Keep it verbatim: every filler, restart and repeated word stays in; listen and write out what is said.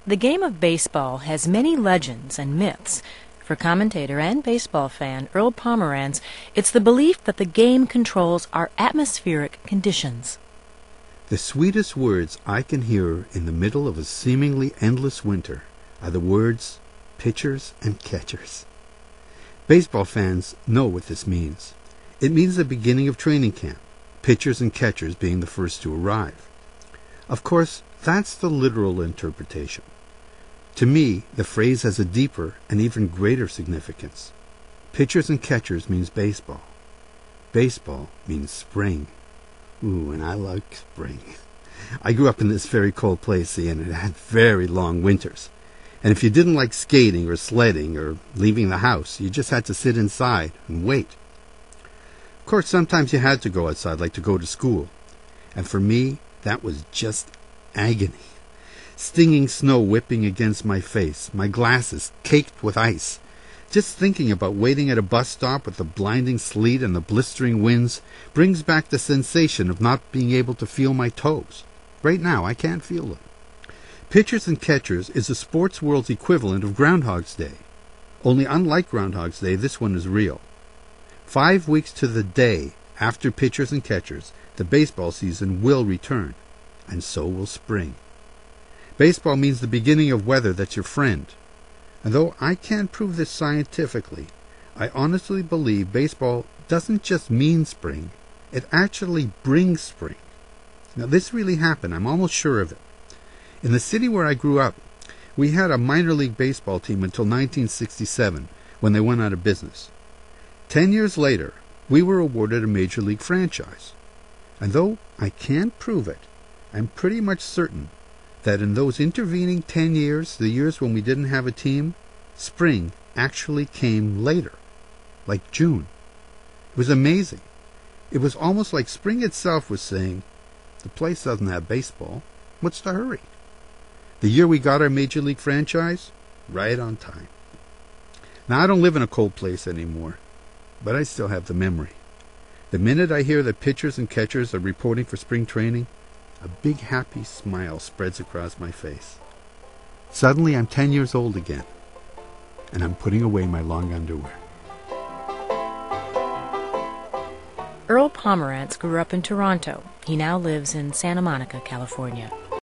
The game of baseball has many legends and myths. For commentator and baseball fan Earl Pomerantz, it's the belief that the game controls our atmospheric conditions. The sweetest words I can hear in the middle of a seemingly endless winter are the words pitchers and catchers. Baseball fans know what this means. It means the beginning of training camp, pitchers and catchers being the first to arrive. Of course, that's the literal interpretation. To me, the phrase has a deeper and even greater significance. Pitchers and catchers means baseball. Baseball means spring. Ooh, and I like spring. I grew up in this very cold place, see, and it had very long winters. And if you didn't like skating or sledding or leaving the house, you just had to sit inside and wait. Of course, sometimes you had to go outside, like to go to school. And for me, that was just agony. Stinging snow whipping against my face, my glasses caked with ice. Just thinking about waiting at a bus stop with the blinding sleet and the blistering winds brings back the sensation of not being able to feel my toes. Right now, I can't feel them. Pitchers and catchers is the sports world's equivalent of Groundhog's Day. Only unlike Groundhog's Day, this one is real. Five weeks to the day after pitchers and catchers, the baseball season will return, and so will spring. Baseball means the beginning of weather that's your friend. And though I can't prove this scientifically, I honestly believe baseball doesn't just mean spring, it actually brings spring. Now this really happened, I'm almost sure of it. In the city where I grew up, we had a minor league baseball team until nineteen sixty-seven, when they went out of business. Ten years later, we were awarded a major league franchise. And though I can't prove it, I'm pretty much certain that in those intervening ten years, the years when we didn't have a team, spring actually came later, like June. It was amazing. It was almost like spring itself was saying, the place doesn't have baseball, what's the hurry? The year we got our Major League franchise, right on time. Now, I don't live in a cold place anymore, but I still have the memory. The minute I hear that pitchers and catchers are reporting for spring training, a big happy smile spreads across my face. Suddenly I'm ten years old again, and I'm putting away my long underwear. Earl Pomerantz grew up in Toronto. He now lives in Santa Monica, California.